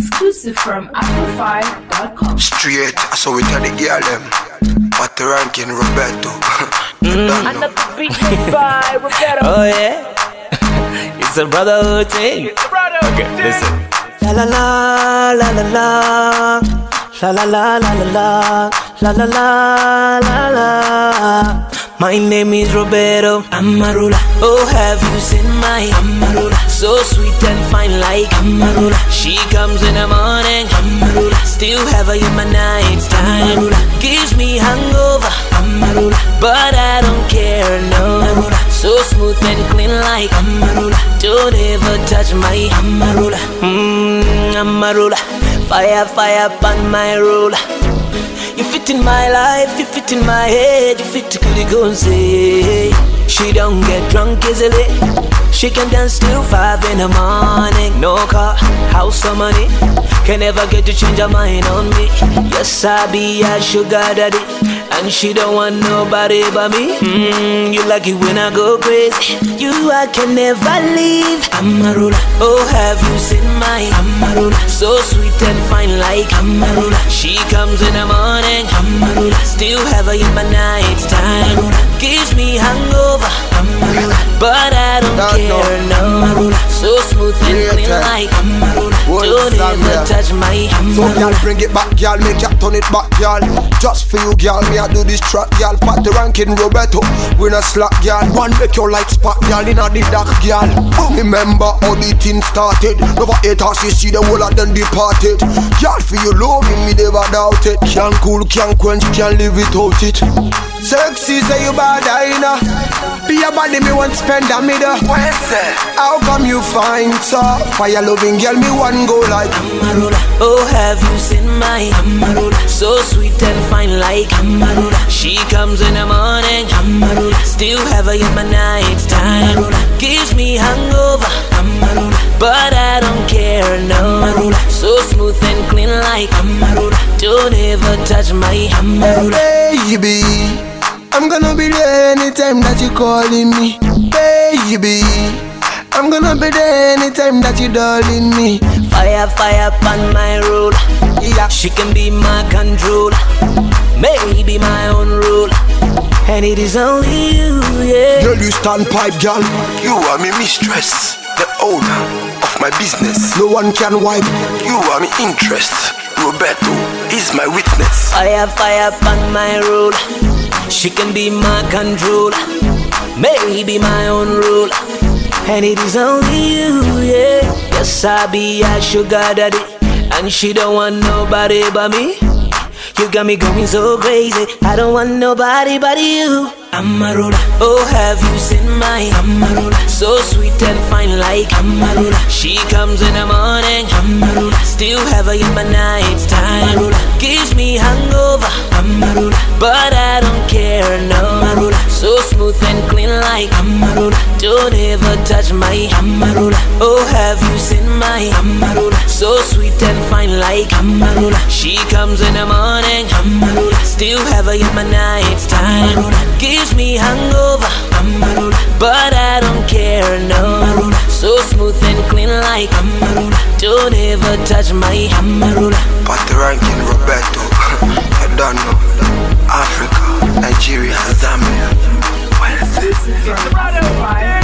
Exclusive from Afro5.com. Straight, so we tell the girl them. What the ranking, Roberto. Another beat made by Roberto. Oh yeah, it's a brotherhood thing. It's a brotherhood Okay, thing. listen. La la la la la la la la la la la la la la la la. My name is Roberto Amarula. Oh, have you seen my Amarula? So sweet and fine like Amarula. She comes in the morning, Amarula. Still have her in my night time. Amarula gives me hangover, Amarula, but I don't care, no. Amarula so smooth and clean like Amarula. Don't ever touch my Amarula. Amarula, fire, fire upon my ruler. You fit in my life, you fit in my head, you fit to clearly go and say she don't get drunk easily. She can dance till 5 in the morning. No car, house or money can never get to change her mind on me. Yes, I be a sugar daddy, and she don't want nobody but me. You like it when I go crazy. You I can never leave. Amarula, oh have you seen my Amarula? So sweet and fine like Amarula. She comes in the morning, Amarula. Still have her in my night time. Gives me hangover, Amarula, but I don't care, no. Amarula so smooth and clean like Amarula. Don't ever touch my Amarula. So girl, bring it back, girl, make you turn it back, girl. Just for you, girl, me I do this track, girl. Pat the ranking, Roberto, we not slack, girl. One make your light spark, girl, in a the dark, girl. Remember how the thing started. Never hate us, you see the whole of them departed. Girl, for you loving me, never doubt it. Can't cool, can't quench, can't live without it. Sexy, say you bad, I know. Be a body, me want spend a middle. How come you find so? Fire loving girl, me one go like Amarula, oh have you seen my Amarula? So sweet and fine like Amarula. She comes in the morning, Amarula. Still have her in my night time. Amarula gives me hangover, Amarula, but I don't care, no. Amarula so smooth and clean like Amarula. Don't ever touch my Amarula. Baby, I'm gonna be there anytime that you calling me. Baby, I'm gonna be there anytime that you darling me. Fire, fire upon my ruler. Yeah, she can be my controller, maybe my own ruler, and it is only you, yeah. Girl, you stand pipe, girl. You are my mistress, the owner of my business. No one can wipe. You are my interest. Roberto is my witness. Fire, fire upon my ruler. She can be my controller, maybe my own ruler, and it is only you, yeah. Yes, I be a sugar daddy, and she don't want nobody but me. You got me going so crazy, I don't want nobody but you. Amarula, oh have you seen my Amarula? So sweet and fine like Amarula. She comes in the morning, Amarula. Still have her in my night time. Amarula gives me hangover, Amarula, but I don't care, no. Amarula so smooth and clean like Amarula. Don't ever touch my Amarula. Oh have you seen my Amarula? So sweet and fine like Amarula. She comes in the morning, Amarula. Still have her in my night time. Amarula gives me hangover, Amarula, but I don't care, no. Amarula so smooth and clean like Amarula. Don't ever touch my Amarula. Pat the ranking, Roberto. I don't know. Africa, Nigeria, Zambia. Exclusive from Afro5.com.